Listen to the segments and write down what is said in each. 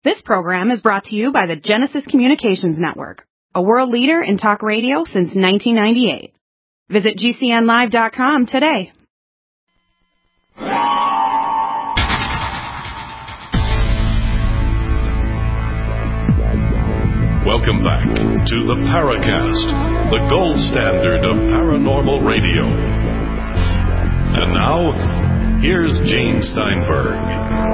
This program is brought to you by the Genesis Communications Network, a world leader in talk radio since 1998. Visit GCNlive.com today. Welcome back to the Paracast, the gold standard of paranormal radio. And now, here's Gene Steinberg.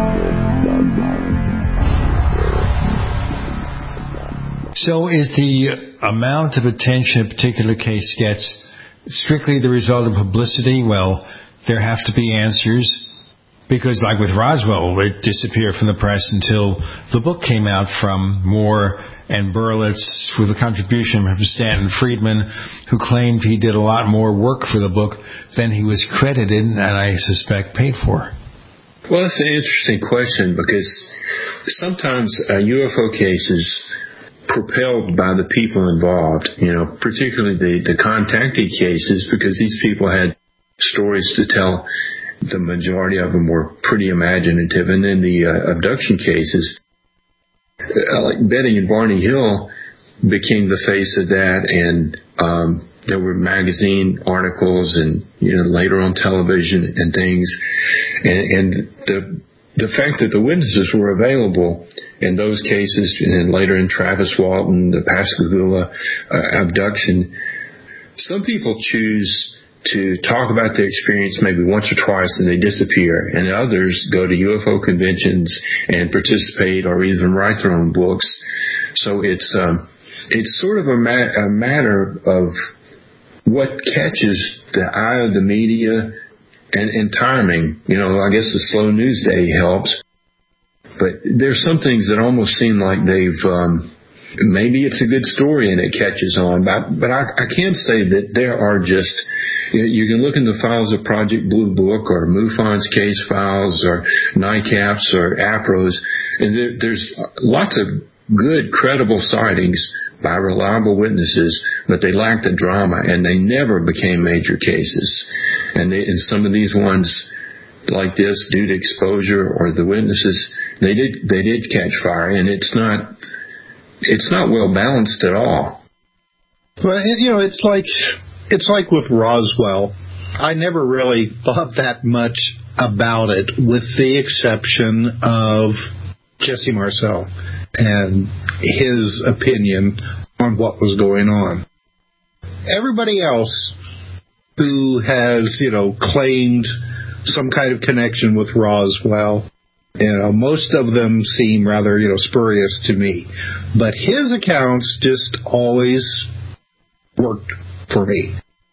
So is the amount of attention a particular case gets strictly the result of publicity? Well, there have to be answers. Because like with Roswell, it disappeared from the press until the book came out from Moore and Berlitz with a contribution from Stanton Friedman, who claimed he did a lot more work for the book than he was credited and I suspect paid for. Well, that's an interesting question because sometimes UFO cases propelled by the people involved, particularly the contactee cases, because these people had stories to tell. The majority of them were pretty imaginative. And then the abduction cases, like Betty and Barney Hill became the face of that, and there were magazine articles and later on television and things. And the fact that the witnesses were available in those cases, and later in Travis Walton, the Pascagoula abduction, some people choose to talk about the experience maybe once or twice and they disappear, and others go to UFO conventions and participate or even write their own books. So it's sort of a matter of what catches the eye of the media. And timing, I guess the slow news day helps. But there's some things that almost seem like they've, maybe it's a good story and it catches on. But I can say that there are just, you can look in the files of Project Blue Book or MUFON's case files or NICAPs or APRO's, and there's lots of good, credible sightings by reliable witnesses, but they lacked the drama, and they never became major cases. And some of these ones, like this, due to exposure or the witnesses, they did catch fire, and it's not well balanced at all. Well, it's like with Roswell. I never really thought that much about it, with the exception of Jesse Marcel and his opinion on what was going on. Everybody else who has, claimed some kind of connection with Roswell, most of them seem rather, spurious to me. But his accounts just always worked for me.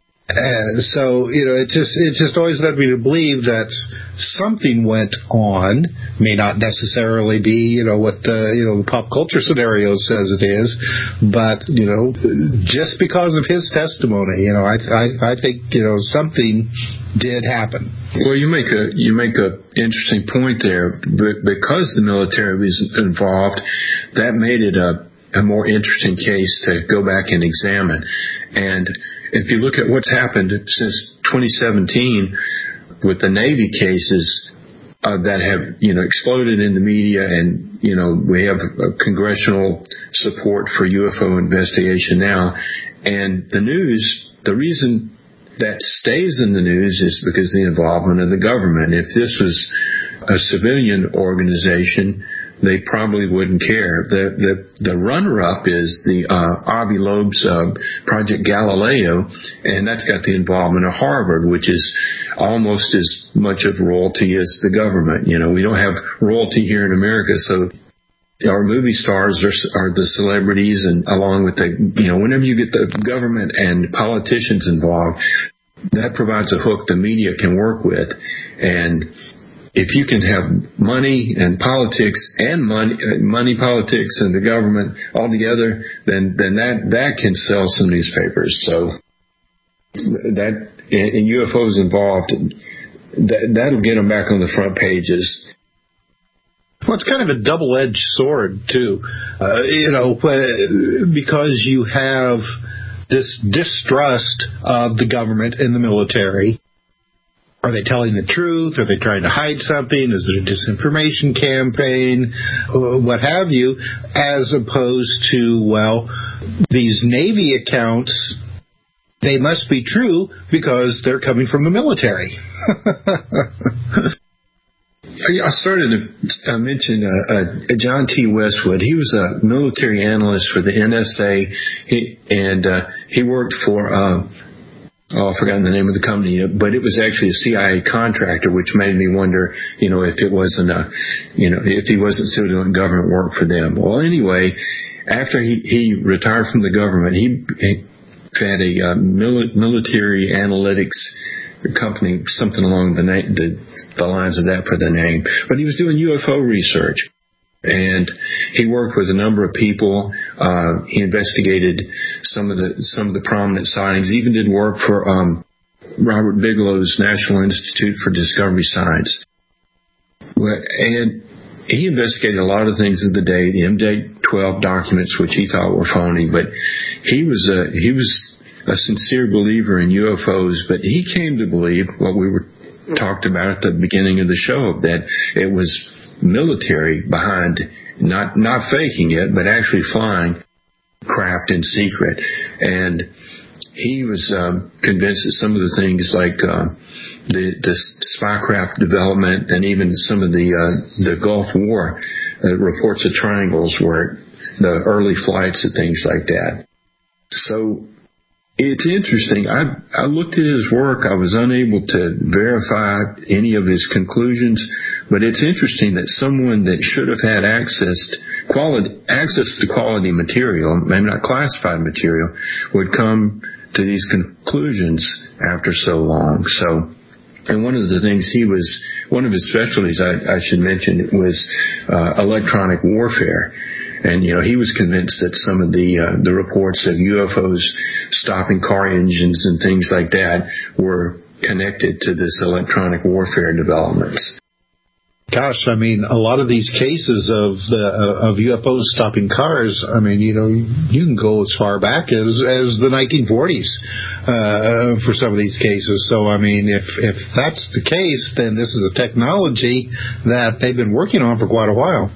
So, it just always led me to believe that something went on. May not necessarily be, what the pop culture scenario says it is, but, just because of his testimony, I think, something did happen. Well, you make a interesting point there, but because the military was involved, that made it a more interesting case to go back and examine. And if you look at what's happened since 2017 with the Navy cases that have, exploded in the media, and, we have congressional support for UFO investigation now. And the news, the reason that stays in the news is because of the involvement of the government. If this was a civilian organization, they probably wouldn't care. The runner-up is the Avi Loeb's Project Galileo, and that's got the involvement of Harvard, which is almost as much of royalty as the government. We don't have royalty here in America, so our movie stars are the celebrities, and along with whenever you get the government and politicians involved, that provides a hook the media can work with. And if you can have money and politics and money, politics, and the government all together, then that can sell some newspapers. So that, and UFOs involved, that'll get them back on the front pages. Well, it's kind of a double-edged sword, too, because you have this distrust of the government and the military. Are they telling the truth? Are they trying to hide something? Is it a disinformation campaign? What have you? As opposed to, well, these Navy accounts, they must be true because they're coming from the military. I started to mention John T. Westwood. He was a military analyst for the NSA, he worked for... I've forgotten the name of the company, but it was actually a CIA contractor, which made me wonder, if it wasn't if he wasn't still doing government work for them. Well, anyway, after he retired from the government, he had a military analytics company, something along the lines of that for the name. But he was doing UFO research. And he worked with a number of people. He investigated some of the prominent sightings. He even did work for Robert Bigelow's National Institute for Discovery Science. And he investigated a lot of things of the day, the MJ-12 documents, which he thought were phony. But he was a sincere believer in UFOs. But he came to believe what we were talked about at the beginning of the show, that it was military behind, not faking it, but actually flying craft in secret. And he was convinced that some of the things like the spy craft development and even some of the Gulf War reports of triangles were the early flights and things like that. So it's interesting. I looked at his work. I was unable to verify any of his conclusions, but it's interesting that someone that should have had access to quality material, maybe not classified material, would come to these conclusions after so long. So, and one of the things one of his specialties, I should mention, was electronic warfare. And, he was convinced that some of the reports of UFOs stopping car engines and things like that were connected to this electronic warfare developments. Gosh, I mean, a lot of these cases of UFOs stopping cars, I mean, you can go as far back as the 1940s for some of these cases. So, I mean, if that's the case, then this is a technology that they've been working on for quite a while.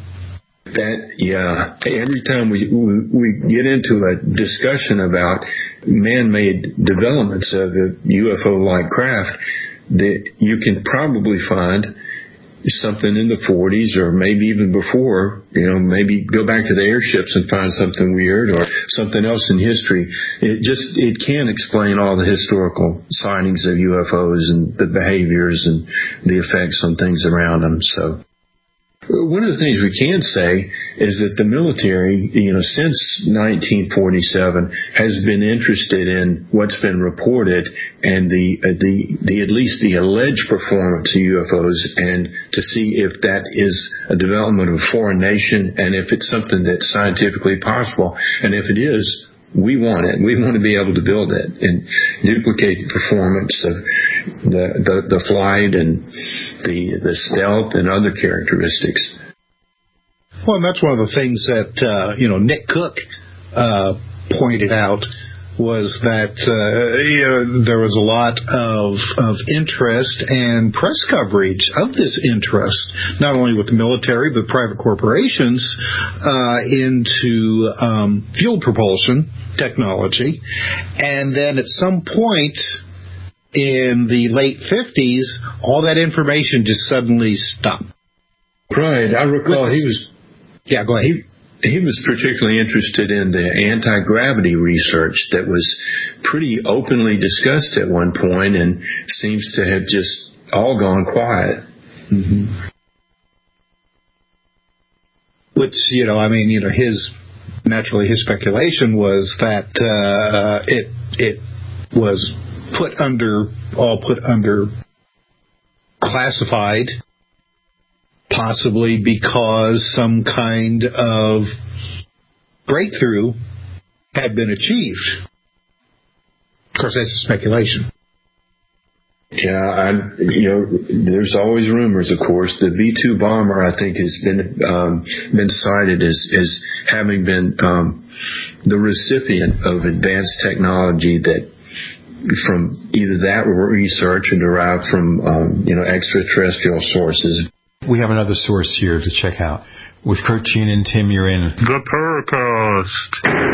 Every time we get into a discussion about man-made developments of a UFO-like craft, that you can probably find something in the 40s or maybe even before, maybe go back to the airships and find something weird or something else in history. It can't explain all the historical sightings of UFOs and the behaviors and the effects on things around them. So one of the things we can say is that the military, since 1947, has been interested in what's been reported and the at least the alleged performance of UFOs, and to see if that is a development of a foreign nation and if it's something that's scientifically possible. And if it is, we want it. We want to be able to build it and duplicate the performance of the flight and the stealth and other characteristics. Well, and that's one of the things that Nick Cook pointed out, was that there was a lot of interest and press coverage of this interest, not only with the military but private corporations, into fuel propulsion technology. And then at some point in the late 50s, all that information just suddenly stopped. Right. I recall he was... Yeah, go ahead. He was particularly interested in the anti-gravity research that was pretty openly discussed at one point and seems to have just all gone quiet. Mm-hmm. Which, his speculation was that it was put under classified, possibly because some kind of breakthrough had been achieved. Of course, that's speculation. Yeah, there's always rumors, of course. The B-2 bomber, I think, has been cited as having been the recipient of advanced technology that from either that research or derived from, extraterrestrial sources. We have another source here to check out. With Kurt, Gene, and Tim, you're in The Paracast.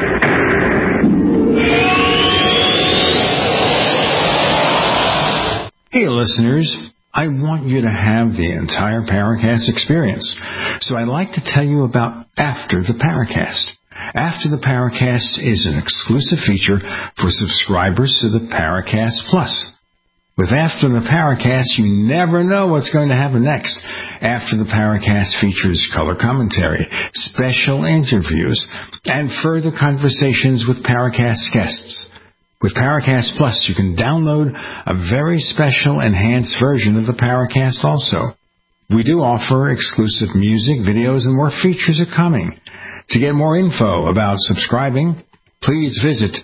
Hey, listeners. I want you to have the entire Paracast experience. So I'd like to tell you about After the Paracast. After the Paracast is an exclusive feature for subscribers to the Paracast Plus. With After the Paracast, you never know what's going to happen next. After the Paracast features color commentary, special interviews, and further conversations with Paracast guests. With Paracast Plus, you can download a very special enhanced version of the Paracast also. We do offer exclusive music, videos, and more features are coming. To get more info about subscribing, please visit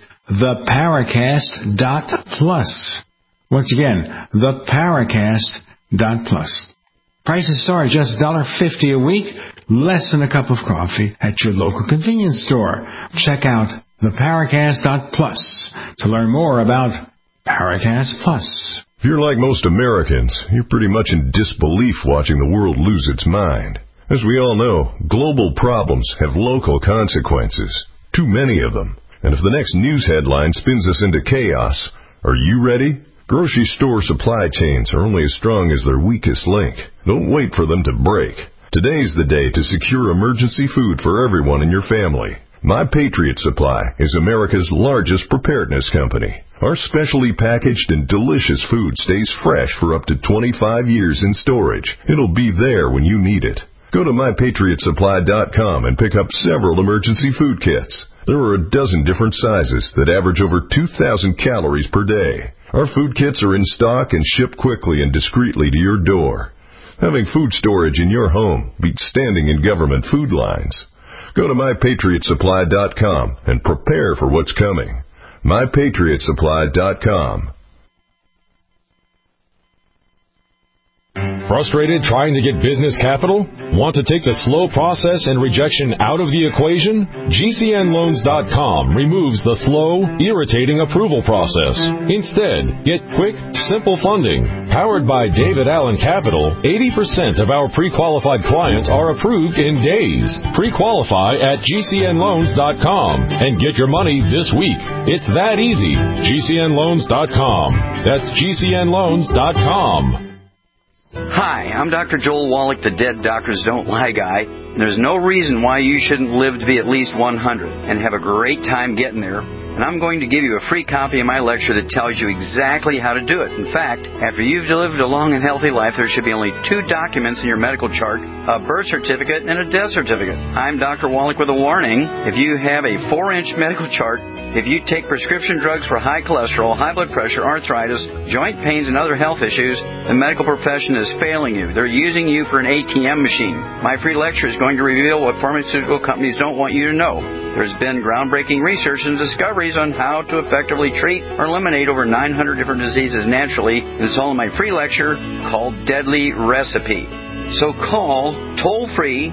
theparacast.plus. Once again, theparacast.plus. Prices start at just $1.50 a week, less than a cup of coffee at your local convenience store. Check out theparacast.plus to learn more about Paracast Plus. If you're like most Americans, you're pretty much in disbelief watching the world lose its mind. As we all know, global problems have local consequences, too many of them. And if the next news headline spins us into chaos, are you ready? Grocery store supply chains are only as strong as their weakest link. Don't wait for them to break. Today's the day to secure emergency food for everyone in your family. My Patriot Supply is America's largest preparedness company. Our specially packaged and delicious food stays fresh for up to 25 years in storage. It'll be there when you need it. Go to MyPatriotSupply.com and pick up several emergency food kits. There are a dozen different sizes that average over 2,000 calories per day. Our food kits are in stock and shipped quickly and discreetly to your door. Having food storage in your home beats standing in government food lines. Go to MyPatriotSupply.com and prepare for what's coming. MyPatriotSupply.com. Frustrated trying to get business capital? Want to take the slow process and rejection out of the equation? GCNLoans.com removes the slow, irritating approval process. Instead, get quick, simple funding. Powered by David Allen Capital, 80% of our pre-qualified clients are approved in days. Pre-qualify at GCNLoans.com and get your money this week. It's that easy. GCNLoans.com. That's GCNLoans.com. Hi, I'm Dr. Joel Wallach, the Dead Doctors Don't Lie guy. And there's no reason why you shouldn't live to be at least 100 and have a great time getting there. And I'm going to give you a free copy of my lecture that tells you exactly how to do it. In fact, after you've lived a long and healthy life, there should be only 2 documents in your medical chart, a birth certificate and a death certificate. I'm Dr. Wallach with a warning. If you have a 4-inch medical chart, if you take prescription drugs for high cholesterol, high blood pressure, arthritis, joint pains, and other health issues, the medical profession is failing you. They're using you for an ATM machine. My free lecture is going to reveal what pharmaceutical companies don't want you to know. There's been groundbreaking research and discoveries on how to effectively treat or eliminate over 900 different diseases naturally. And it's all in my free lecture called Deadly Recipe. So call toll-free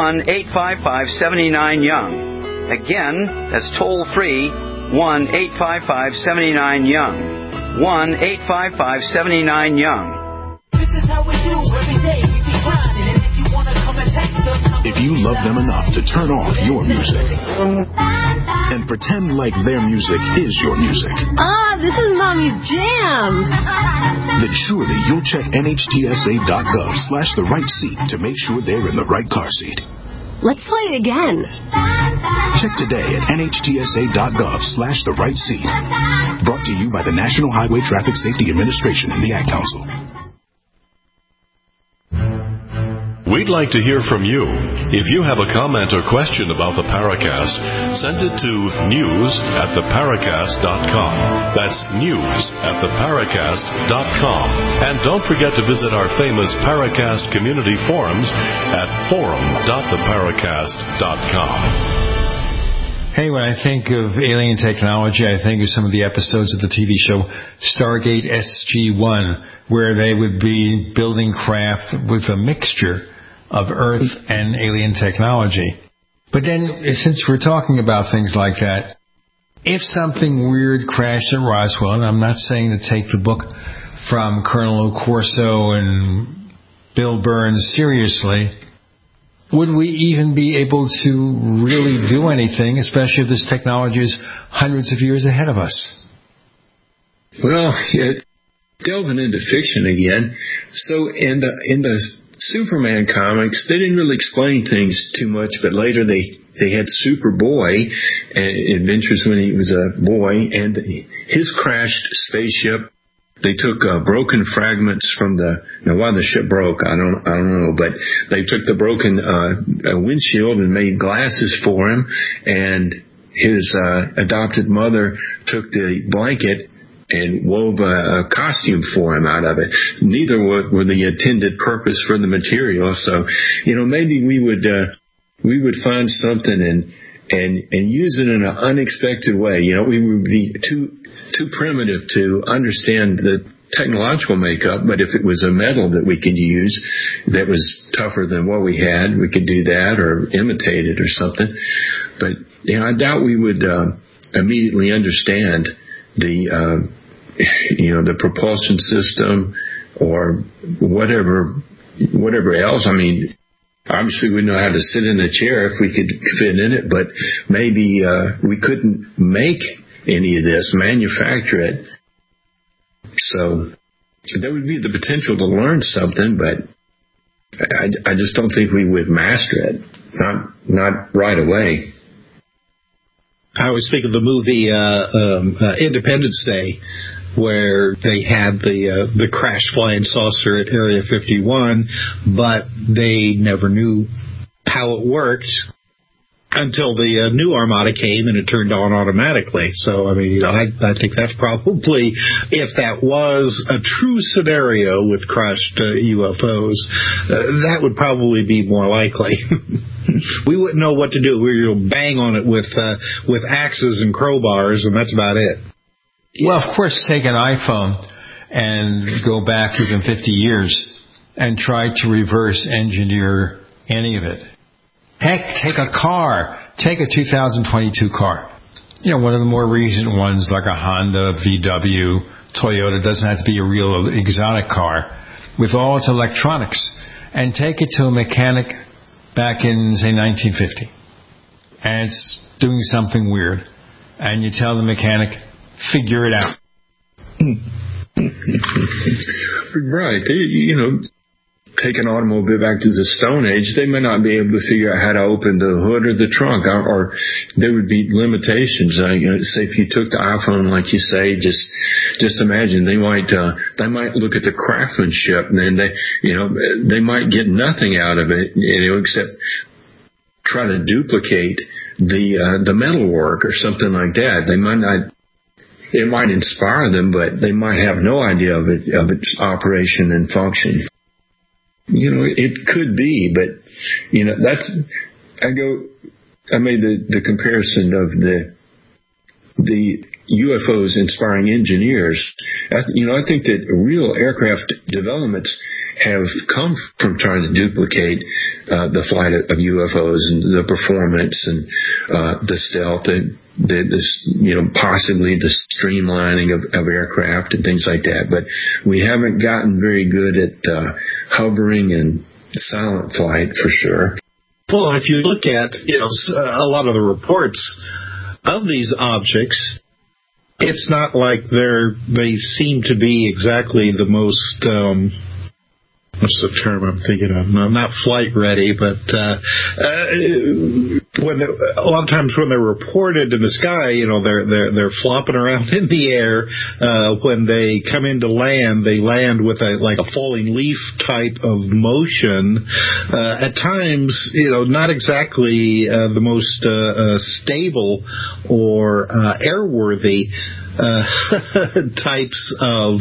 1-855-79-YOUNG. Again, that's toll-free 1-855-79-YOUNG. 1-855-79-YOUNG. This is how we do every day. We be grinding, and if you want to come and text us, if you love them enough to turn off your music and pretend like their music is your music. This is Mommy's jam. Then surely you'll check NHTSA.gov/the right seat to make sure they're in the right car seat. Let's play it again. Check today at NHTSA.gov/the right seat. Brought to you by the National Highway Traffic Safety Administration and the Ad Council. We'd like to hear from you. If you have a comment or question about the Paracast, send it to news@theparacast.com. That's news@theparacast.com. And don't forget to visit our famous Paracast community forums at forum.theparacast.com. Hey, when I think of alien technology, I think of some of the episodes of the TV show Stargate SG-1, where they would be building craft with a mixture of Earth and alien technology. But then, since we're talking about things like that, if something weird crashed at Roswell, and I'm not saying to take the book from Colonel Corso and Bill Burns seriously, would we even be able to really do anything, especially if this technology is hundreds of years ahead of us? Well, delving into fiction again. So in the Superman comics, they didn't really explain things too much, but later they had Superboy adventures when he was a boy, and his crashed spaceship. They took broken fragments from why the ship broke, I don't know, but they took the broken windshield and made glasses for him, and his adopted mother took the blanket and wove a costume for him out of it. Neither were the intended purpose for the material. So, maybe we would find something and use it in an unexpected way. We would be too primitive to understand the technological makeup, but if it was a metal that we could use that was tougher than what we had, we could do that or imitate it or something. But I doubt we would immediately understand the propulsion system or whatever else. I mean, obviously we know how to sit in a chair if we could fit in it, but maybe we couldn't make any of this, manufacture it. So there would be the potential to learn something, but I just don't think we would master it. Not right away. I always think of the movie Independence Day, where they had the crash flying saucer at Area 51, but they never knew how it worked until the new Armada came and it turned on automatically. So, I mean, I think that's probably, if that was a true scenario with crashed UFOs, that would probably be more likely. We wouldn't know what to do. We would bang on it with axes and crowbars, and that's about it. Well, of course, take an iPhone and go back even 50 years and try to reverse engineer any of it. Heck, take a car. Take a 2022 car. One of the more recent ones, like a Honda, VW, Toyota, doesn't have to be a real exotic car, with all its electronics, and take it to a mechanic back in, say, 1950. And it's doing something weird. And you tell the mechanic, figure it out. Right. Take an automobile back to the Stone Age, they may not be able to figure out how to open the hood or the trunk, or there would be limitations. Say if you took the iPhone, like you say, just imagine they might look at the craftsmanship, and then they might get nothing out of it, except try to duplicate the metalwork or something like that. They might not. It might inspire them, but they might have no idea of its operation and function. It could be, but I made the comparison of the UFOs inspiring engineers. I think that real aircraft developments have come from trying to duplicate the flight of UFOs and the performance and the stealth and possibly the streamlining of aircraft and things like that. But we haven't gotten very good at hovering and silent flight for sure. Well, if you look at a lot of the reports of these objects, it's not like they seem to be exactly the most what's the term I'm thinking of? No, not flight ready, but a lot of times when they're reported in the sky, they're flopping around in the air. When they come into land, they land with a falling leaf type of motion. At times, not exactly the most stable or airworthy types of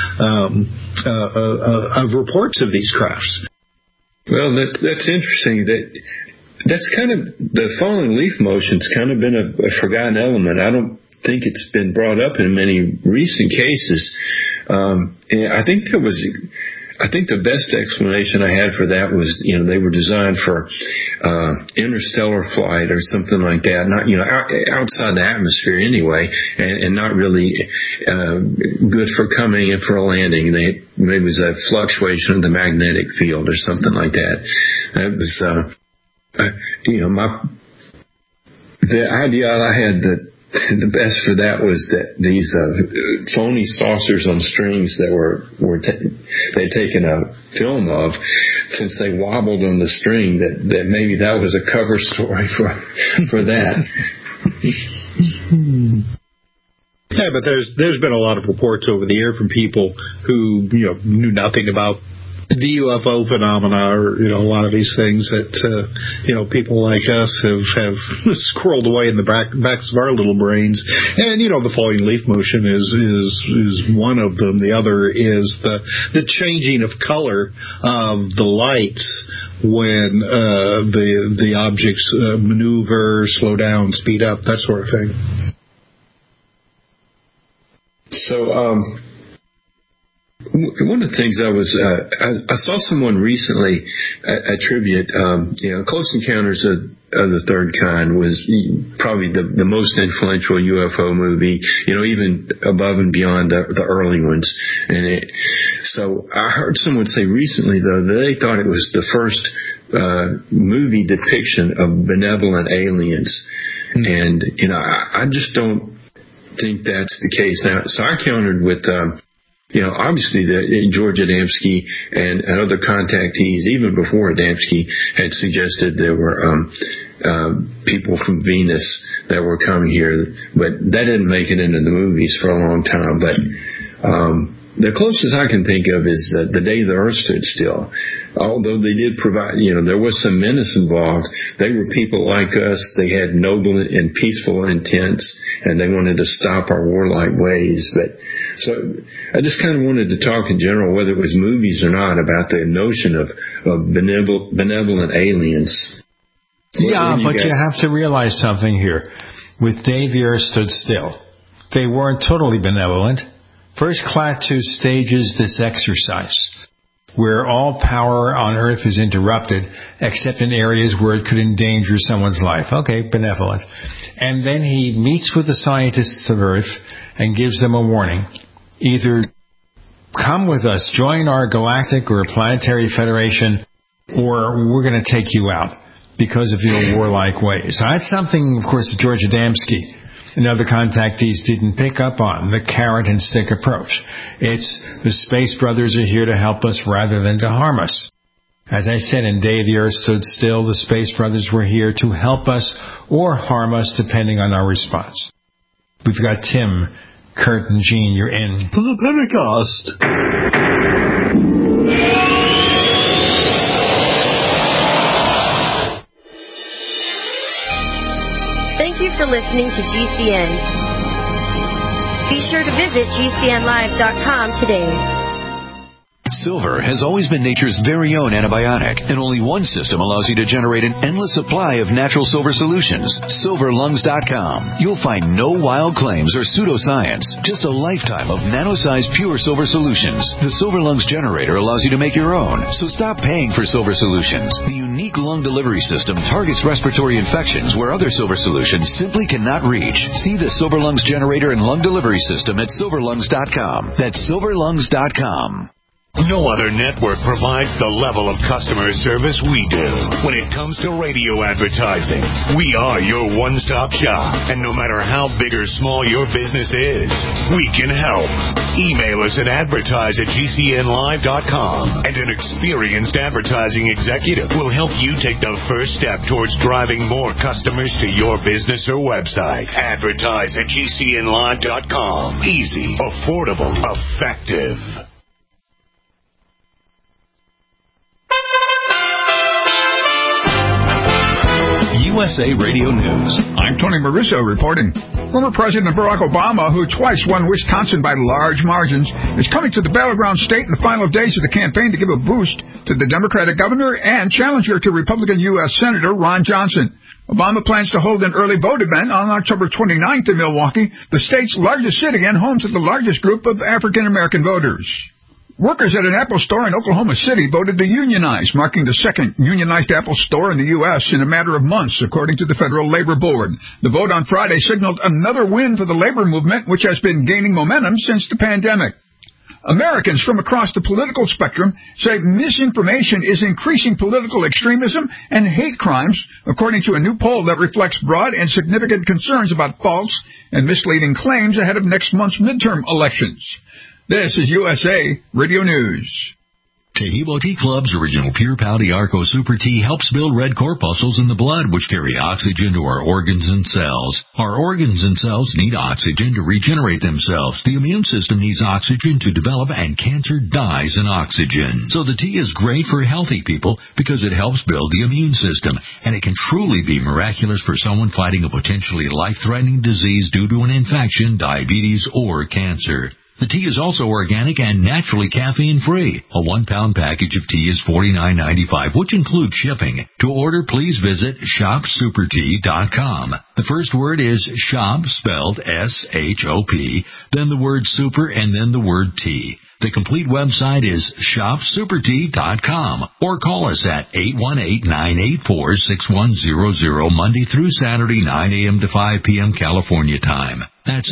reports of these crafts. Well, that's interesting. That's kind of the falling leaf motion's kind of been a forgotten element. I don't think it's been brought up in many recent cases. And I think there was I think the best explanation I had for that was, they were designed for interstellar flight or something like that, not, outside the atmosphere anyway, and not really good for coming in for a landing. Maybe it was a fluctuation of the magnetic field or something like that. That was, the idea I had that the best for that was that these phony saucers on strings that they'd taken a film of, since they wobbled on the string, that maybe that was a cover story for that. Yeah, but there's been a lot of reports over the year from people who knew nothing about the UFO phenomena, or a lot of these things that people like us have squirreled away in the backs of our little brains. And the falling leaf motion is one of them. The other is the changing of color of the lights when the objects maneuver, slow down, speed up, that sort of thing. So, one of the things I saw someone recently attribute, Close Encounters of the Third Kind was probably the most influential UFO movie, even above and beyond the early ones. And so I heard someone say recently, though, that they thought it was the first movie depiction of benevolent aliens. And, I just don't think that's the case. Now, so I countered with... obviously George Adamski and other contactees, even before Adamski, had suggested there were people from Venus that were coming here, but that didn't make it into the movies for a long time. But the closest I can think of is The Day the Earth Stood Still. Although they did provide, there was some menace involved, they were people like us. They had noble and peaceful intents, and they wanted to stop our warlike ways. But so I just kind of wanted to talk in general, whether it was movies or not, about the notion of benevolent aliens. Yeah, but you have to realize something here. With Day the Earth Stood Still, they weren't totally benevolent. First Klaatu stages this exercise where all power on Earth is interrupted, except in areas where it could endanger someone's life. Okay, benevolent. And then he meets with the scientists of Earth and gives them a warning. Either come with us, join our galactic or planetary federation, or we're going to take you out because of your warlike ways. So that's something, of course, that George Adamski and other contactees didn't pick up on, the carrot and stick approach. It's the Space Brothers are here to help us rather than to harm us. As I said, in Day the Earth Stood Still, the Space Brothers were here to help us or harm us depending on our response. We've got Tim, Kurt, and Gene. You're in to the Pentecost. Thank you for listening to GCN. Be sure to visit GCNlive.com today. Silver has always been nature's very own antibiotic, and only one system allows you to generate an endless supply of natural silver solutions. SilverLungs.com. You'll find no wild claims or pseudoscience, just a lifetime of nano-sized pure silver solutions. The Silver Lungs generator allows you to make your own, so stop paying for silver solutions. The unique lung delivery system targets respiratory infections where other silver solutions simply cannot reach. See the Silver Lungs generator and lung delivery system at SilverLungs.com. That's SilverLungs.com. No other network provides the level of customer service we do. When it comes to radio advertising, we are your one-stop shop. And no matter how big or small your business is, we can help. Email us at advertise@GCNlive.com, and an experienced advertising executive will help you take the first step towards driving more customers to your business or website. Advertise@GCNlive.com. Easy, affordable, effective. USA Radio News. I'm Tony Maruso reporting. Former President Barack Obama, who twice won Wisconsin by large margins, is coming to the battleground state in the final days of the campaign to give a boost to the Democratic governor and challenger to Republican U.S. Senator Ron Johnson. Obama plans to hold an early vote event on October 29th in Milwaukee, the state's largest city and home to the largest group of African-American voters. Workers at an Apple store in Oklahoma City voted to unionize, marking the second unionized Apple store in the U.S. in a matter of months, according to the Federal Labor Board. The vote on Friday signaled another win for the labor movement, which has been gaining momentum since the pandemic. Americans from across the political spectrum say misinformation is increasing political extremism and hate crimes, according to a new poll that reflects broad and significant concerns about false and misleading claims ahead of next month's midterm elections. This is USA Radio News. Tahibo Tea Club's original Pure Pau Arco Super Tea helps build red corpuscles in the blood, which carry oxygen to our organs and cells. Our organs and cells need oxygen to regenerate themselves. The immune system needs oxygen to develop, and cancer dies in oxygen. So the tea is great for healthy people because it helps build the immune system, and it can truly be miraculous for someone fighting a potentially life-threatening disease due to an infection, diabetes, or cancer. The tea is also organic and naturally caffeine-free. A 1-pound package of tea is $49.95, which includes shipping. To order, please visit shopsupertea.com. The first word is shop, spelled S-H-O-P, then the word super, and then the word tea. The complete website is shopsupertea.com, or call us at 818-984-6100 Monday through Saturday, 9 a.m. to 5 p.m. California time. That's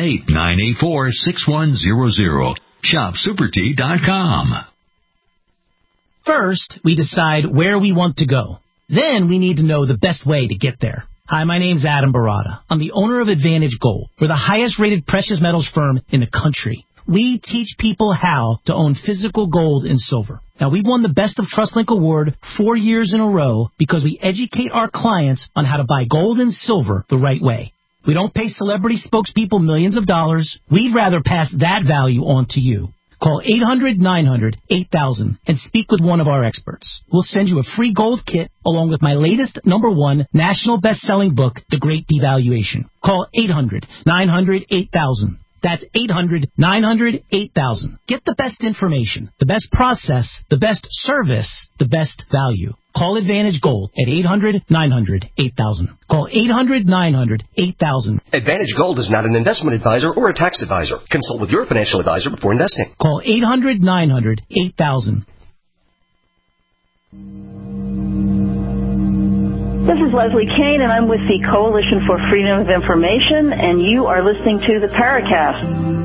818-984-6100. Shopsupertea.com. First, we decide where we want to go. Then we need to know the best way to get there. Hi, my name's Adam Barada. I'm the owner of Advantage Gold. We're the highest-rated precious metals firm in the country. We teach people how to own physical gold and silver. Now, we've won the Best of TrustLink Award 4 years in a row because we educate our clients on how to buy gold and silver the right way. We don't pay celebrity spokespeople millions of dollars. We'd rather pass that value on to you. Call 800-900-8000 and speak with one of our experts. We'll send you a free gold kit along with my latest #1 national best-selling book, The Great Devaluation. Call 800-900-8000. That's 800-900-8000. Get the best information, the best process, the best service, the best value. Call Advantage Gold at 800-900-8000. Call 800-900-8000. Advantage Gold is not an investment advisor or a tax advisor. Consult with your financial advisor before investing. Call 800-900-8000. This is Leslie Kane, and I'm with the Coalition for Freedom of Information, and you are listening to the Paracast.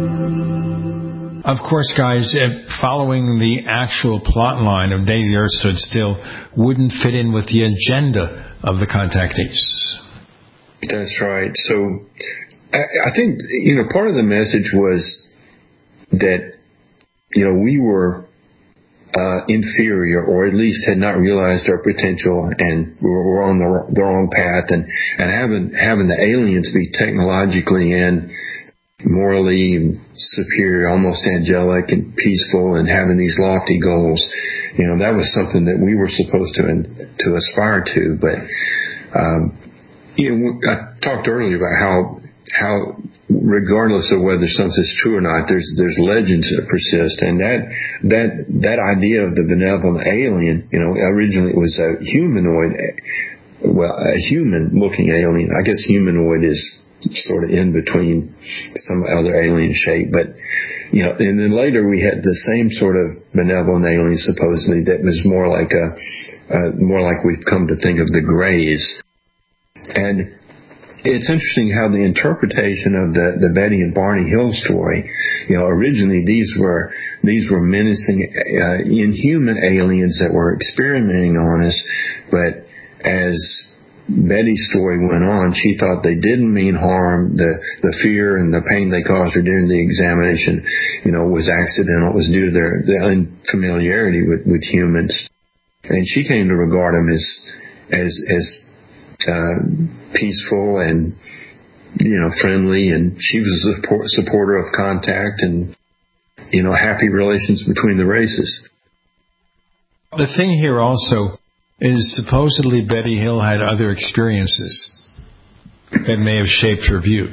Of course, guys, following the actual plot line of Day the Earth Stood Still wouldn't fit in with the agenda of the contactees. That's right. So I think, part of the message was that, we were inferior, or at least had not realized our potential, and were on the wrong path, and having the aliens be technologically and morally superior, almost angelic and peaceful, and having these lofty goals, that was something that we were supposed to aspire to. But I talked earlier about how regardless of whether something's true or not, there's legends that persist, and that idea of the benevolent alien, originally it was a humanoid, a human-looking alien. I guess humanoid is sort of in between some other alien shape, but and then later we had the same sort of benevolent alien supposedly that was more like we've come to think of the Greys. And it's interesting how the interpretation of the Betty and Barney Hill story, originally these were menacing, inhuman aliens that were experimenting on us, but as Betty's story went on, she thought they didn't mean harm. The fear and the pain they caused her during the examination, was accidental. It was due to their unfamiliarity with humans, and she came to regard them as peaceful and friendly, and she was a supporter of contact and happy relations between the races. The thing here also is supposedly Betty Hill had other experiences that may have shaped her view.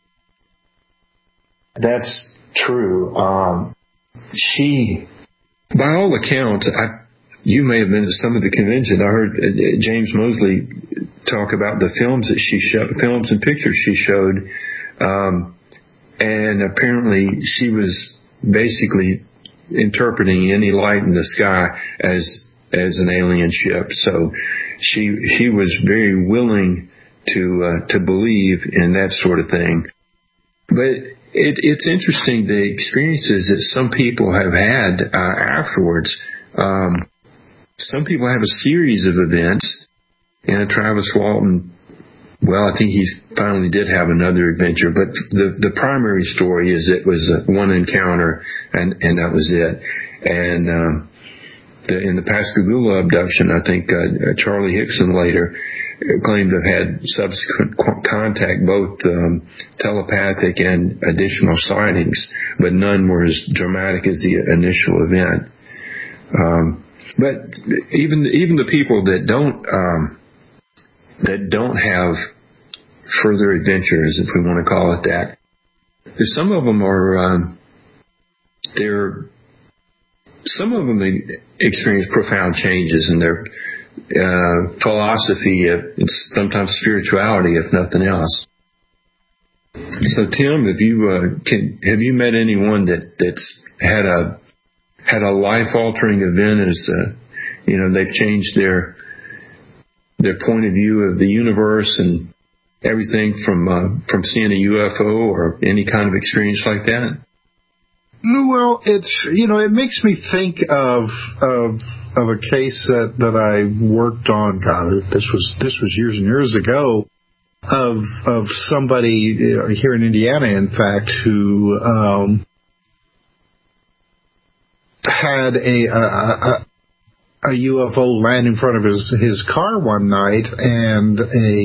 That's true. She, by all accounts, you may have been at some of the convention. I heard James Mosley talk about the films that she showed, films and pictures she showed, and apparently she was basically interpreting any light in the sky as an alien ship. So she was very willing to believe in that sort of thing. But it's interesting the experiences that some people have had afterwards. Some people have a series of events, and Travis Walton, well, I think he finally did have another adventure, but the primary story is it was one encounter, and that was it. And in the Pascagoula abduction, I think Charlie Hickson later claimed to have had subsequent contact, both telepathic and additional sightings, but none were as dramatic as the initial event. But even the people that don't have further adventures, if we want to call it that, some of them are some of them experience profound changes in their philosophy, sometimes spirituality, if nothing else. So, Tim, have you met anyone that's had a life-altering event as they've changed their point of view of the universe and everything from seeing a UFO or any kind of experience like that? Well, it makes me think of a case that I worked on. God, this was years and years ago, of somebody here in Indiana, in fact, who had a UFO land in front of his car one night, and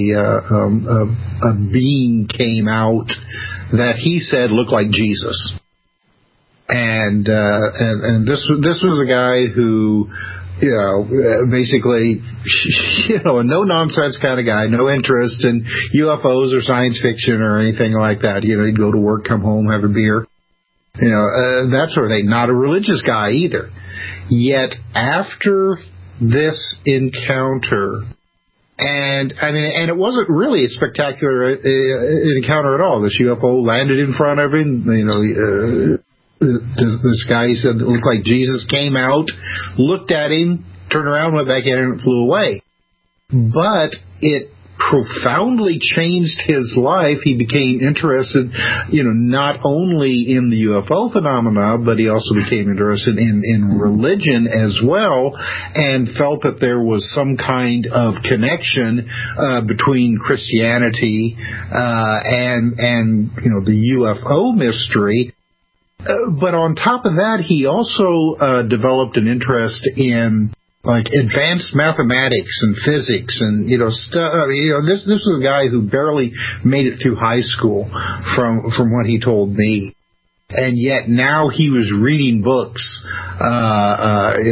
a being came out that he said looked like Jesus. And this was a guy who, basically, a no-nonsense kind of guy, no interest in UFOs or science fiction or anything like that. He'd go to work, come home, have a beer, that sort of thing. Not a religious guy either. Yet after this encounter, and it wasn't really a spectacular encounter at all. This UFO landed in front of him. This guy, he said, that looked like Jesus, came out, looked at him, turned around, went back in, and flew away. But it profoundly changed his life. He became interested, not only in the UFO phenomena, but he also became interested in religion as well, and felt that there was some kind of connection between Christianity and the UFO mystery. But on top of that, he also developed an interest in advanced mathematics and physics and stuff. This was a guy who barely made it through high school, from what he told me, and yet now he was reading books, about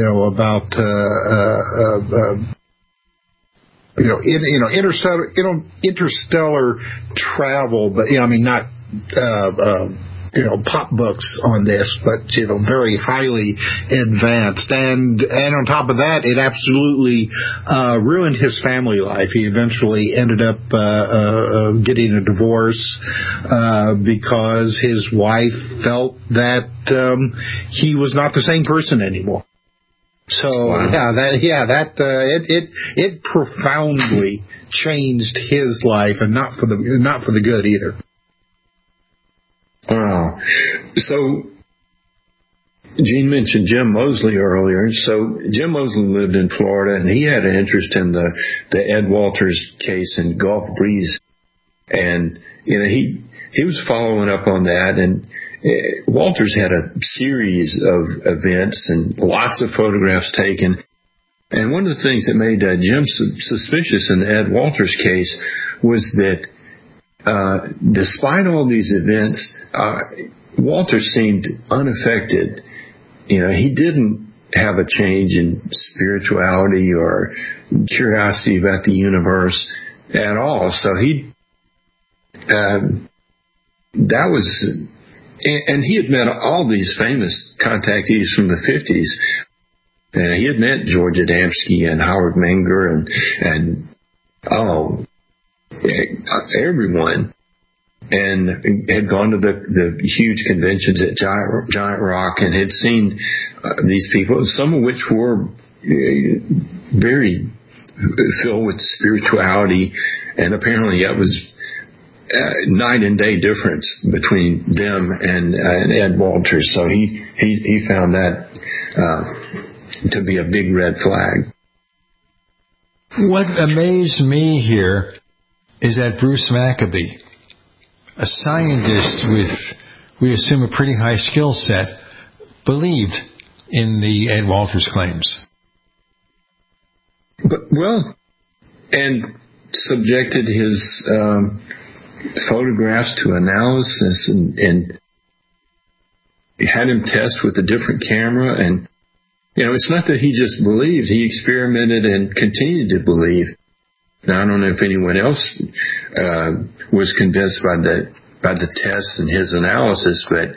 interstellar travel, but not pop books on this, but very highly advanced, and on top of that, it absolutely ruined his family life. He eventually ended up getting a divorce because his wife felt that he was not the same person anymore. So wow. It profoundly changed his life, and not for the good either. Wow. So, Gene mentioned Jim Moseley earlier. So, Jim Moseley lived in Florida, and he had an interest in the Ed Walters case in Gulf Breeze. And, he was following up on that, and Walters had a series of events and lots of photographs taken. And one of the things that made Jim suspicious in the Ed Walters case was that despite all these events, Walter seemed unaffected. He didn't have a change in spirituality or curiosity about the universe at all. So and he had met all these famous contactees from the 50s. And he had met George Adamski and Howard Menger and everyone. and had gone to the huge conventions at Giant Rock and had seen these people, some of which were very filled with spirituality, and apparently that was night and day difference between them and Ed Walters. So he found that to be a big red flag. What amazed me here is that Bruce Maccabee, a scientist with, we assume, a pretty high skill set, believed in the Ed Walters claims. And subjected his photographs to analysis and had him test with a different camera. And, it's not that he just believed. He experimented and continued to believe. Now, I don't know if anyone else was convinced by the tests and his analysis, but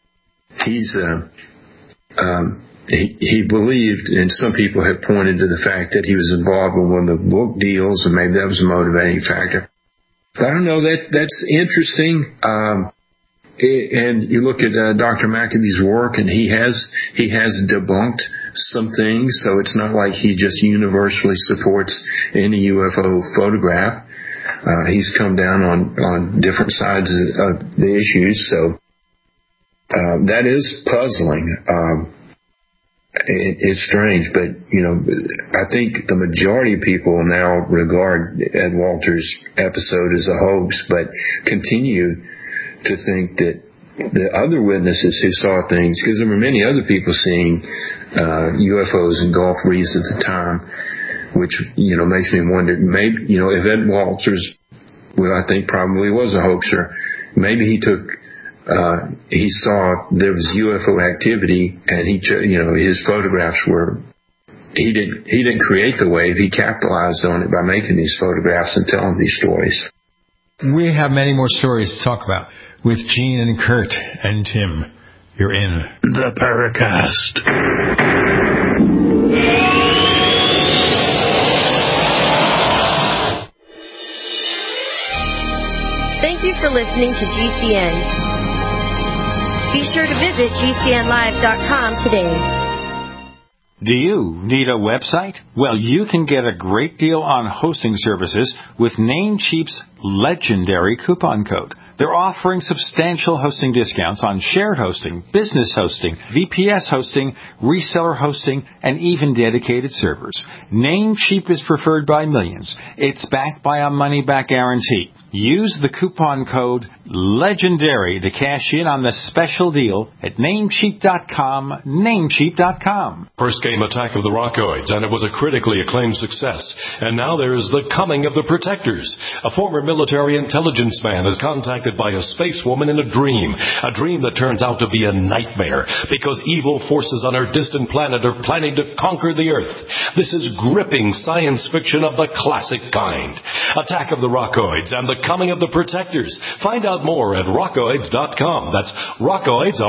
he believed, and some people have pointed to the fact that he was involved with one of the book deals, and maybe that was a motivating factor. But I don't know, that's interesting. And you look at Dr. Maccabee's work, and he has debunked some things, so it's not like he just universally supports any UFO photograph. He's come down on different sides of the issues, so that is puzzling. It's strange, but, I think the majority of people now regard Ed Walters' episode as a hoax, but continue to think that the other witnesses who saw things, because there were many other people seeing UFOs in Gulf Reefs at the time, which, makes me wonder, maybe, if Ed Walters, I think probably was a hoaxer, maybe he saw there was UFO activity, and his photographs were, he didn't create the wave, he capitalized on it by making these photographs and telling these stories. We have many more stories to talk about with Gene and Kurt and Tim. You're in the Paracast. Thank you for listening to GCN. Be sure to visit GCNlive.com today. Do you need a website? Well, you can get a great deal on hosting services with Namecheap's legendary coupon code. They're offering substantial hosting discounts on shared hosting, business hosting, VPS hosting, reseller hosting, and even dedicated servers. Namecheap is preferred by millions. It's backed by a money-back guarantee. Use the coupon code LEGENDARY to cash in on the special deal at Namecheap.com, Namecheap.com. First came Attack of the Rockoids, and it was a critically acclaimed success. And now there is The Coming of the Protectors. A former military intelligence man is contacted by a space woman in a dream that turns out to be a nightmare because evil forces on her distant planet are planning to conquer the Earth. This is gripping science fiction of the classic kind. Attack of the Rockoids and The Coming of the Protectors. Find out more at rockoids.com. That's Rockoids,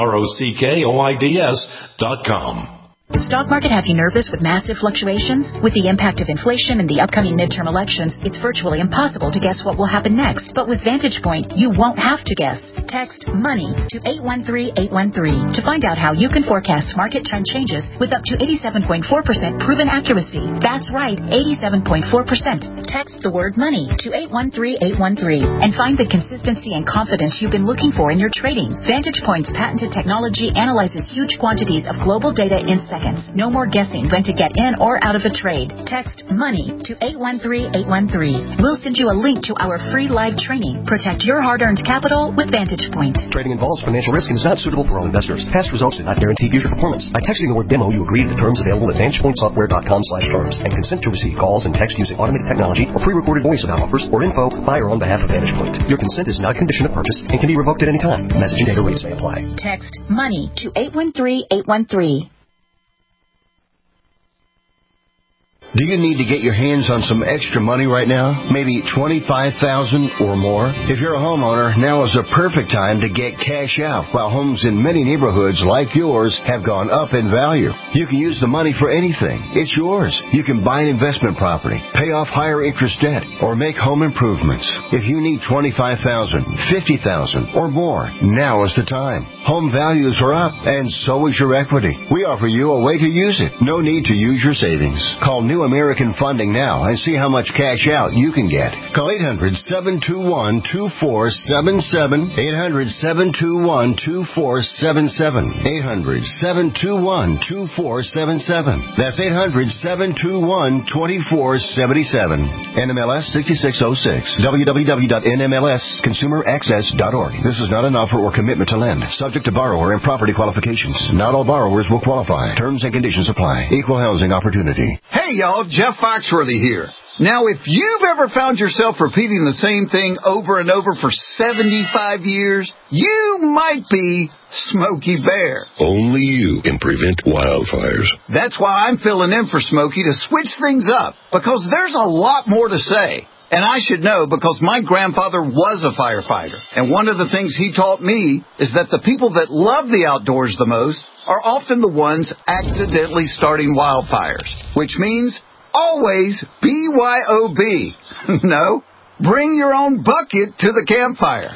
ROCKOIDS.com. The stock market have you nervous with massive fluctuations? With the impact of inflation and the upcoming midterm elections, it's virtually impossible to guess what will happen next. But with Vantage Point, you won't have to guess. Text MONEY to 813-813 to find out how you can forecast market trend changes with up to 87.4% proven accuracy. That's right, 87.4%. Text the word MONEY to 813-813 and find the consistency and confidence you've been looking for in your trading. Vantage Point's patented technology analyzes huge quantities of global data in seconds. No more guessing when to get in or out of a trade. Text MONEY to 813-813. We'll send you a link to our free live training. Protect your hard-earned capital with Vantage Point. Trading involves financial risk and is not suitable for all investors. Past results do not guarantee future performance. By texting the word demo, you agree to the terms available at VantagePointSoftware.com/terms and consent to receive calls and text using automated technology or pre-recorded voice about offers or info by or on behalf of Vantage Point. Your consent is not a condition of purchase and can be revoked at any time. Message and data rates may apply. Text MONEY to 813-813. Do you need to get your hands on some extra money right now? Maybe $25,000 or more? If you're a homeowner, now is the perfect time to get cash out while homes in many neighborhoods like yours have gone up in value. You can use the money for anything. It's yours. You can buy an investment property, pay off higher interest debt, or make home improvements. If you need $25,000, $50,000 or more, now is the time. Home values are up, and so is your equity. We offer you a way to use it. No need to use your savings. Call New American Funding now and see how much cash out you can get. Call 800-721-2477. 800-721-2477. 800-721-2477. That's 800-721-2477. NMLS 6606. www.nmlsconsumeraccess.org. This is not an offer or commitment to lend. Subject to borrower and property qualifications. Not all borrowers will qualify. Terms and conditions apply. Equal housing opportunity. Hey, y'all. Jeff Foxworthy here. Now, if you've ever found yourself repeating the same thing over and over for 75 years, you might be Smokey Bear. Only you can prevent wildfires. That's why I'm filling in for Smokey to switch things up, because there's a lot more to say. And I should know because my grandfather was a firefighter. And one of the things he taught me is that the people that love the outdoors the most are often the ones accidentally starting wildfires, which means always BYOB. No, bring your own bucket to the campfire.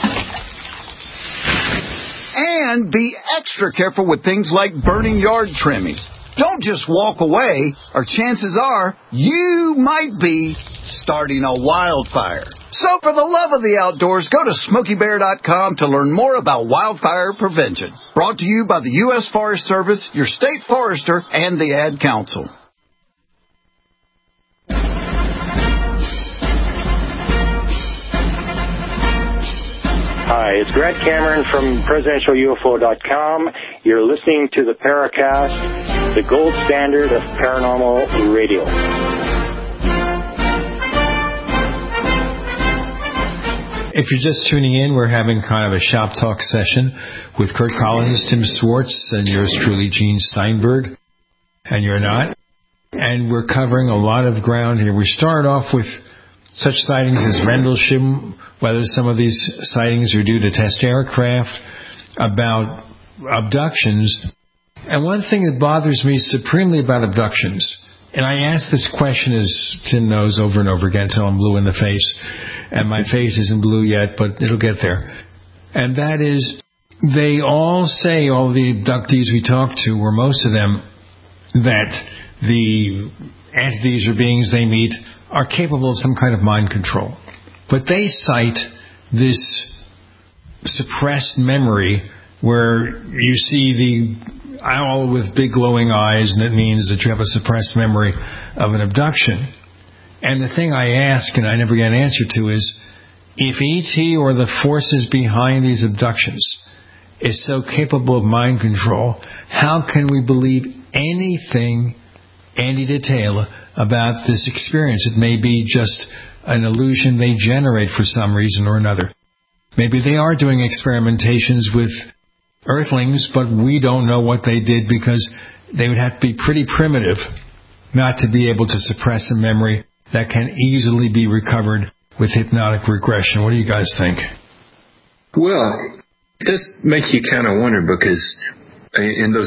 And be extra careful with things like burning yard trimmings. Don't just walk away, or chances are you might be starting a wildfire. So for the love of the outdoors, go to SmokeyBear.com to learn more about wildfire prevention. Brought to you by the U.S. Forest Service, your state forester, and the Ad Council. Hi, it's Grant Cameron from PresidentialUFO.com. You're listening to the Paracast, the gold standard of paranormal radio. If you're just tuning in, we're having kind of a shop talk session with Kurt Collins, Tim Swartz, and yours truly, Gene Steinberg. And you're not. And we're covering a lot of ground here. We start off with such sightings as Rendlesham, whether some of these sightings are due to test aircraft, about abductions. And one thing that bothers me supremely about abductions, and I ask this question, as Tim knows, over and over again until I'm blue in the face, and my face isn't blue yet, but it'll get there. And that is, they all say, all the abductees we talk to, or most of them, that the entities or beings they meet are capable of some kind of mind control. But they cite this suppressed memory where you see the owl with big glowing eyes, and it means that you have a suppressed memory of an abduction. And the thing I ask, and I never get an answer to, is if E.T. or the forces behind these abductions is so capable of mind control, how can we believe anything, any detail about this experience? It may be just an illusion they generate for some reason or another. Maybe they are doing experimentations with Earthlings, but we don't know what they did, because they would have to be pretty primitive not to be able to suppress a memory that can easily be recovered with hypnotic regression. What do you guys think? Well, it does make you kind of wonder, because in those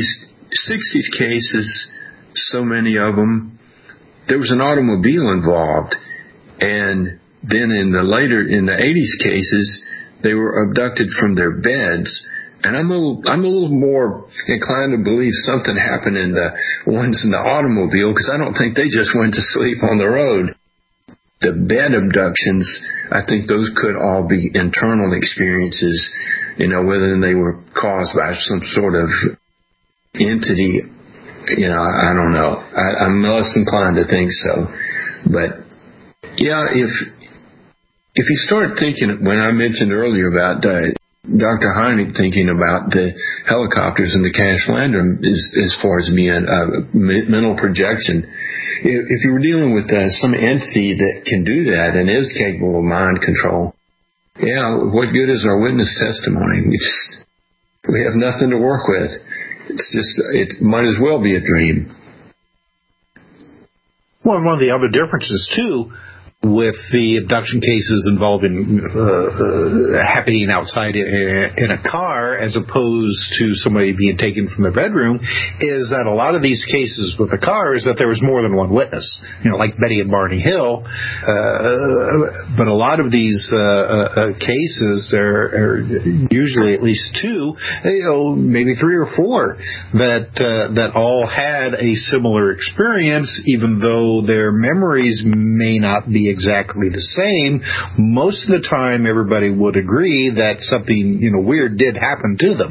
60s cases, so many of them, there was an automobile involved. And then in the 80s cases, they were abducted from their beds. And I'm a little more inclined to believe something happened in the ones in the automobile, because I don't think they just went to sleep on the road. The bed abductions, I think those could all be internal experiences, whether they were caused by some sort of entity. I don't know. I'm less inclined to think so. But yeah, if you start thinking, when I mentioned earlier about Dr. Hynek thinking about the helicopters and the Cash Landrum as far as being a mental projection, if you were dealing with some entity that can do that and is capable of mind control, yeah, what good is our witness testimony? We have nothing to work with. It might as well be a dream. Well, one of the other differences, too, with the abduction cases involving happening outside in a car as opposed to somebody being taken from their bedroom, is that a lot of these cases with the cars that there was more than one witness, like Betty and Barney Hill. But a lot of these cases, there are usually at least two, maybe three or four that all had a similar experience, even though their memories may not be exactly the same. Most of the time, everybody would agree that something weird did happen to them.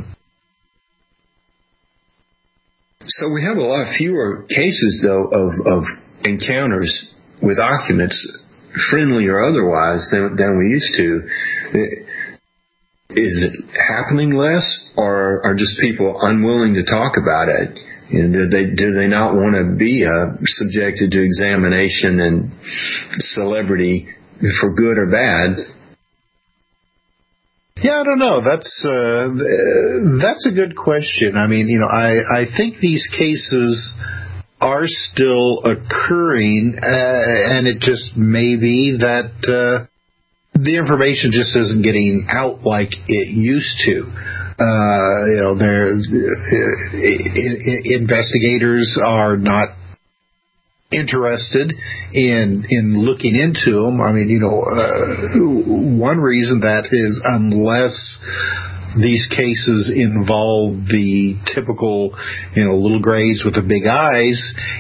So we have a lot fewer cases, though, of encounters with occupants, friendly or otherwise, than we used to. Is it happening less, or are just people unwilling to talk about it? Do they not want to be subjected to examination and celebrity for good or bad? Yeah, I don't know. That's a good question. I mean, I think these cases are still occurring, and it just may be that the information just isn't getting out like it used to. Investigators are not interested in looking into them. I mean, one reason that is, unless these cases involve the typical, little grays with the big eyes,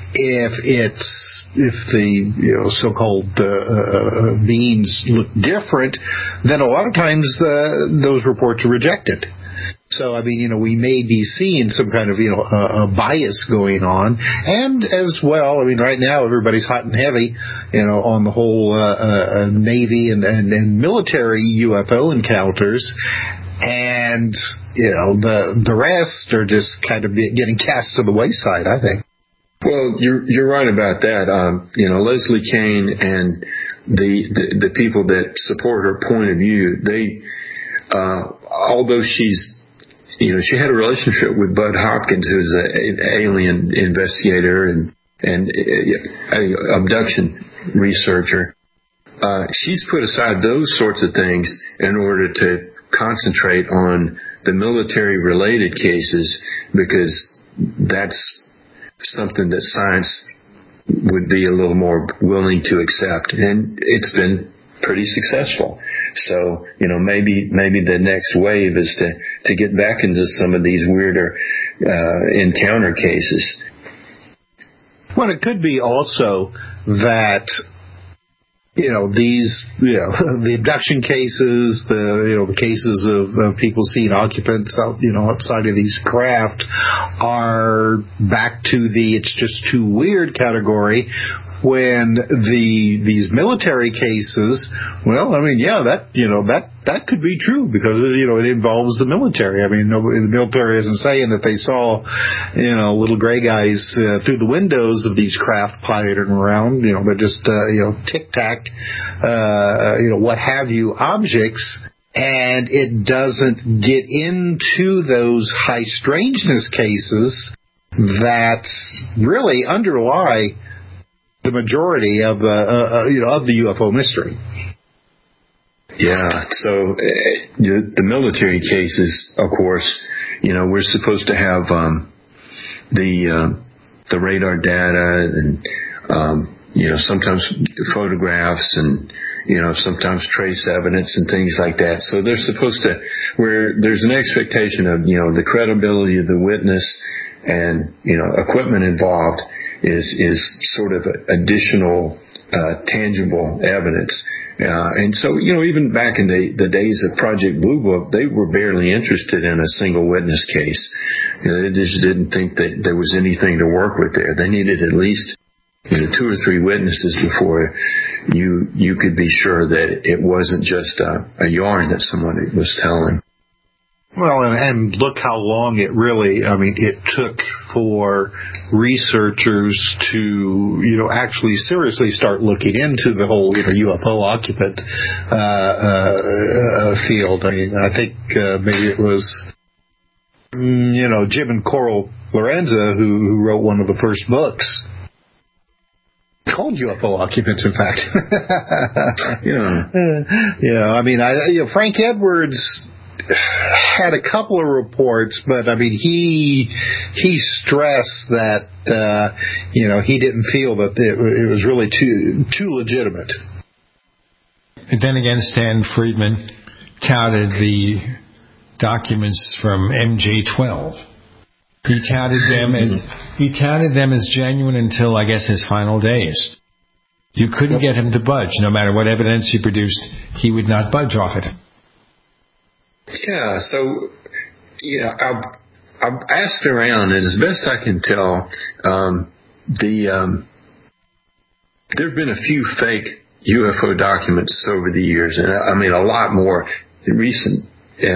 if the so-called beings look different, then a lot of times those reports are rejected. So, I mean, we may be seeing some kind of, a bias going on. And as well, I mean, right now everybody's hot and heavy, on the whole Navy and military UFO encounters. And, the rest are just kind of getting cast to the wayside, I think. Well, you're right about that. Leslie Kean and the people that support her point of view, they, although she had a relationship with Bud Hopkins, who's an alien investigator and abduction researcher. She's put aside those sorts of things in order to concentrate on the military-related cases, because that's something that science would be a little more willing to accept, and it's been pretty successful. So, maybe the next wave is to get back into some of these weirder encounter cases. Well, it could be also that the abduction cases, the cases of people seeing occupants out, outside of these craft are back to the it's just too weird category, when these military cases, well, I mean, that could be true, because it involves the military. I mean, the military isn't saying that they saw little gray guys through the windows of these craft piloting around. They're just tic tac, what have you, objects. And it doesn't get into those high strangeness cases that really underlie the majority of the UFO mystery. Yeah. So the military cases, of course, we're supposed to have the radar data and sometimes photographs and sometimes trace evidence and things like that. So they're supposed to, where there's an expectation of the credibility of the witness and equipment involved is sort of additional tangible evidence. And so, even back in the days of Project Blue Book, they were barely interested in a single witness case. They just didn't think that there was anything to work with there. They needed at least 2 or 3 witnesses before you could be sure that it wasn't just a yarn that someone was telling. Well, and look how long it took for researchers to, actually seriously start looking into the whole, UFO occupant field. I mean, I think maybe it was, Jim and Coral Lorenza who wrote one of the first books. called UFO occupants, in fact. Yeah. I mean, Frank Edwards had a couple of reports, but I mean, he stressed that he didn't feel that it was really too legitimate. And then again, Stan Friedman touted the documents from MJ-12. He touted them as genuine until, I guess, his final days. You couldn't get him to budge. No matter what evidence he produced, he would not budge off it. Yeah, so, I've asked around, and as best I can tell, there have been a few fake UFO documents over the years, and I mean a lot more recent.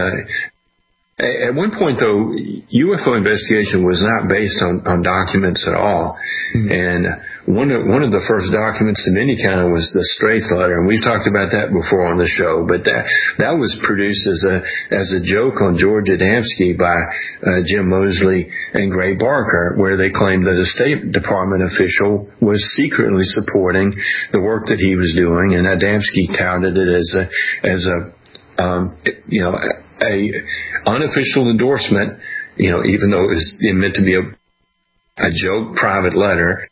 At one point, though, UFO investigation was not based on documents at all. Mm-hmm. And one of the first documents of any kind was the Straith letter, and we've talked about that before on the show. But that was produced as a joke on George Adamski by Jim Mosley and Gray Barker, where they claimed that a State Department official was secretly supporting the work that he was doing, and Adamski touted it as a unofficial endorsement, even though it was meant to be a joke private letter.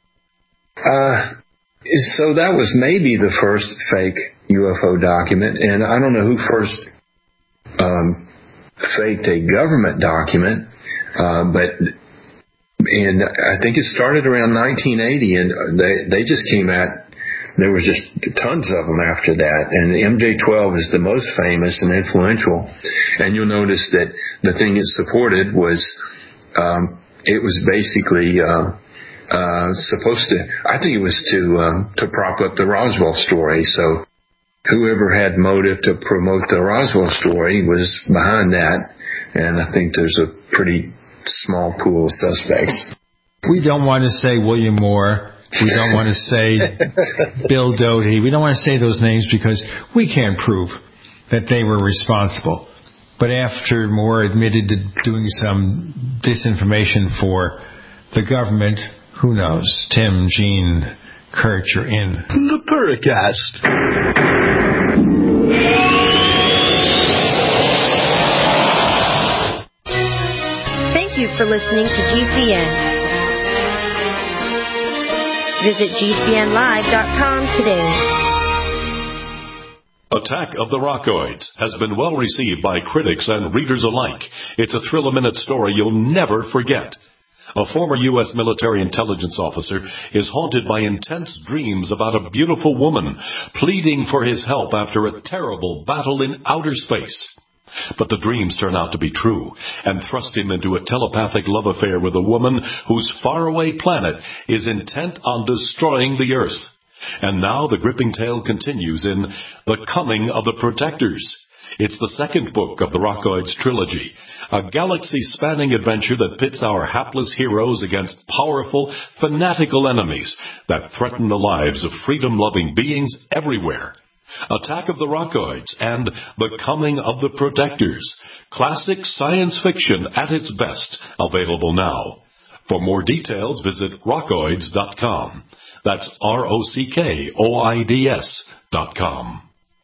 So that was maybe the first fake UFO document, and I don't know who first faked a government document, and I think it started around 1980, and they just came out. There was just tons of them after that, and MJ-12 is the most famous and influential. And you'll notice that the thing it supported was, it was basically supposed to. I think it was to prop up the Roswell story. So whoever had motive to promote the Roswell story was behind that, and I think there's a pretty small pool of suspects. We don't want to say William Moore. We don't want to say Bill Doty. We don't want to say those names because we can't prove that they were responsible. But after Moore admitted to doing some disinformation for the government, who knows? Tim, Gene, Kurt, you're in the Paracast. Thank you for listening to GCN. Visit GCNlive.com today. Attack of the Rockoids has been well received by critics and readers alike. It's a thrill-a-minute story you'll never forget. A former U.S. military intelligence officer is haunted by intense dreams about a beautiful woman pleading for his help after a terrible battle in outer space. But the dreams turn out to be true and thrust him into a telepathic love affair with a woman whose faraway planet is intent on destroying the Earth. And now the gripping tale continues in The Coming of the Protectors. It's the second book of the Rockoids trilogy, a galaxy-spanning adventure that pits our hapless heroes against powerful, fanatical enemies that threaten the lives of freedom-loving beings everywhere. Attack of the Rockoids and The Coming of the Protectors. Classic science fiction at its best. Available now. For more details, visit rockoids.com. That's ROCKOIDS.com.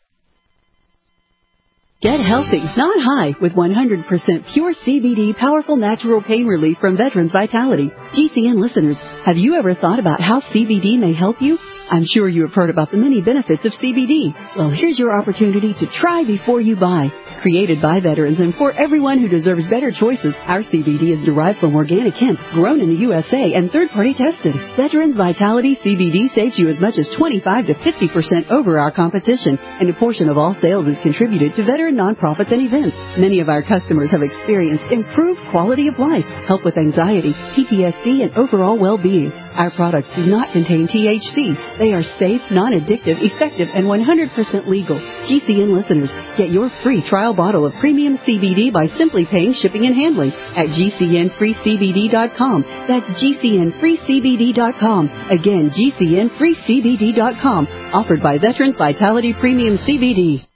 Get healthy, not high, with 100% pure CBD powerful natural pain relief from Veterans Vitality. GCN listeners, have you ever thought about how CBD may help you? I'm sure you have heard about the many benefits of CBD. Well, here's your opportunity to try before you buy. Created by veterans and for everyone who deserves better choices, our CBD is derived from organic hemp, grown in the USA and third-party tested. Veterans Vitality CBD saves you as much as 25 to 50% over our competition, and a portion of all sales is contributed to veteran nonprofits and events. Many of our customers have experienced improved quality of life, help with anxiety, PTSD, and overall well-being. Our products do not contain THC. They are safe, non-addictive, effective, and 100% legal. GCN listeners, get your free trial bottle of premium CBD by simply paying shipping and handling at GCNFreeCBD.com. That's GCNFreeCBD.com. Again, GCNFreeCBD.com. Offered by Veterans Vitality Premium CBD.